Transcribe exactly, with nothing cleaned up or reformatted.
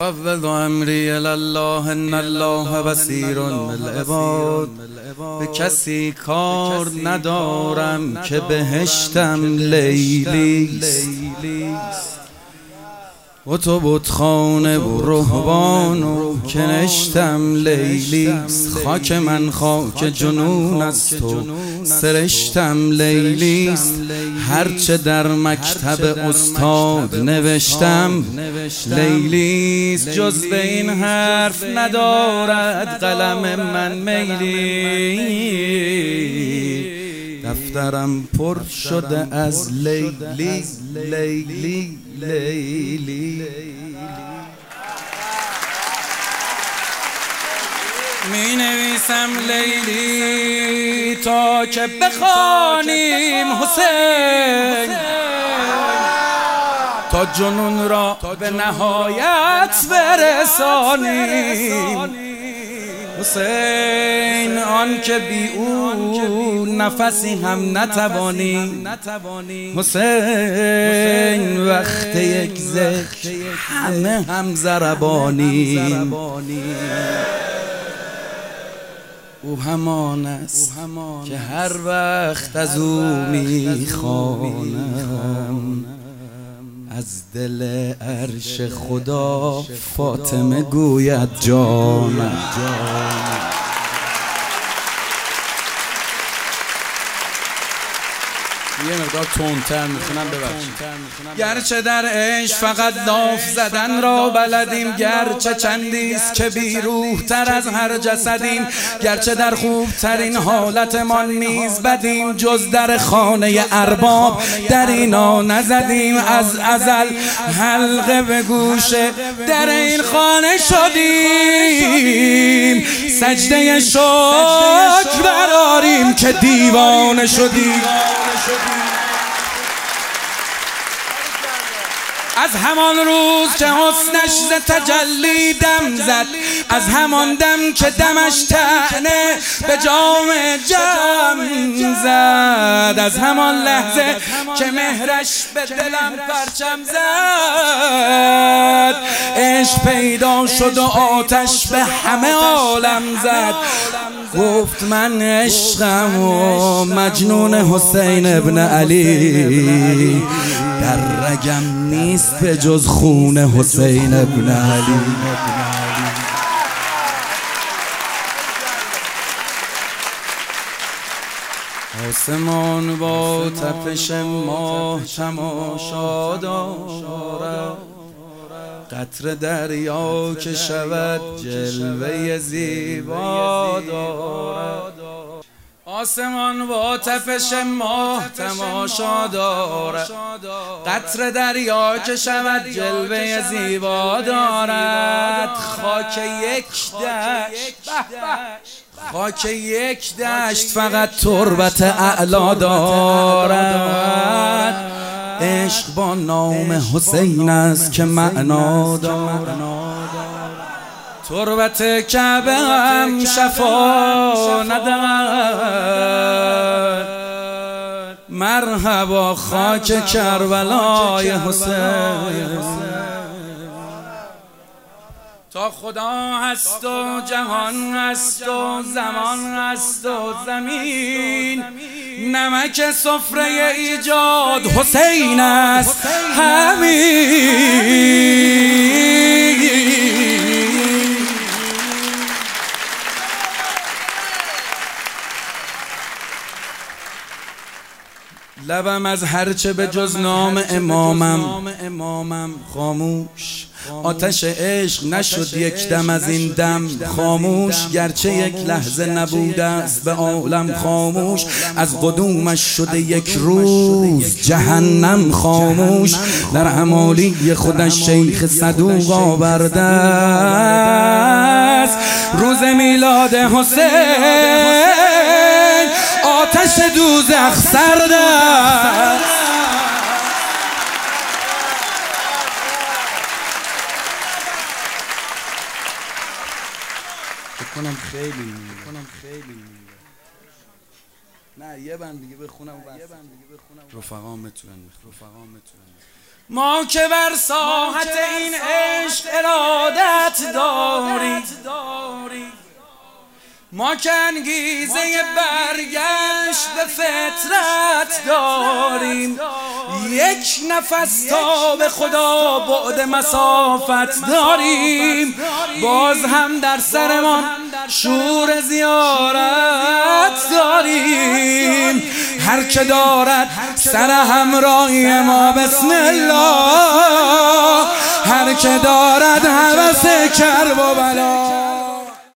افوض امری الی الله ان الله بصیر بالعباد. به کسی کار ندارم که بهشتم لیلیست. و تو بتخانه و رهبان و کنشتم لیلیست. خاک من خاک جنون است و سرشتم لیلیست. هرچه در مکتب استاد نوشتم لیلیست. جز به این حرف ندارد قلم من میلی. دفترم پر شده از لیلی لیلی لیلی. می نویسم لیلی تا که بخوانیم حسین، تا جنون را به نهایت برسانیم. حسین آن که بی او نفسی هم نتوانی. حسین وقت یک ذکر همه هم ضربانی. او همان است که هر وقت از او میخوانم. از دل عرش خدا فاطمه گوید جانم. یه مقدار تندتر میخونم ببخشید. گرچه در عشق فقط لاف زدن را بلدیم، گرچه چندیست که بی روح تر از هر جسدیم، گرچه در خوبترین حالتمان نیز بدیم، جز در خانه ارباب در اینا نزدیم. از ازل حلقه به گوش در این خانه شدیم، سجده شکر براریم که دیوانه شدیم. از همان روز که حسنش ز تجلی دم زد، از همان دم که دمش طعنه به جام جم زد، از همان لحظه که مهرش به دلم پرچم زد، عشق پیدا شد و آتش به همه عالم زد. گفت من عشقم و مجنون حسین ابن علی، در رگم نیست به جز خون حسین ابن علی. آسمان با تپش ماه تماشا دارد، قطره دریا که شود جلوه زیبا دارد. آسمان با تپش ماه تماشا دارد، قطره دریا که شود جلوه زیبا دارد. خاک یک دشت، خاک یک دشت فقط تربت اعلا دارد. عشق با نام حسین است که معنا دارد. تربت کعبه هم شفا ندهد. مرحبا خاک کربلای حسین. تا خدا هست و جهان هست و زمان هست و زمین، نمک سفره ایجاد حسین است همین. لبم از هرچه به جز نام امامم خاموش. آتش عشق نشد یک دم از این دم خاموش، گرچه یک لحظه نبوده است به عالم خاموش. از قدومش شده یک روز جهنم خاموش. در حمالی خودش شیخ صدوق آورده است روز میلاد حسین. آتش دوزخ سرد است. بکنم خیلی بکنم خیلی نه یه بند دیگه بخونم. رفقام میتونن رفقام میتونن ما که بر ساحت این عشق ارادت داریم، ما که انگیزه برگشت به فطرت داریم، یک نفس تا به خدا بعد مسافت داریم، باز هم در سرمان شور زیارت داریم. هر که دارد سر همراهی ما بسم الله، هر که دارد هوس کرب و بلا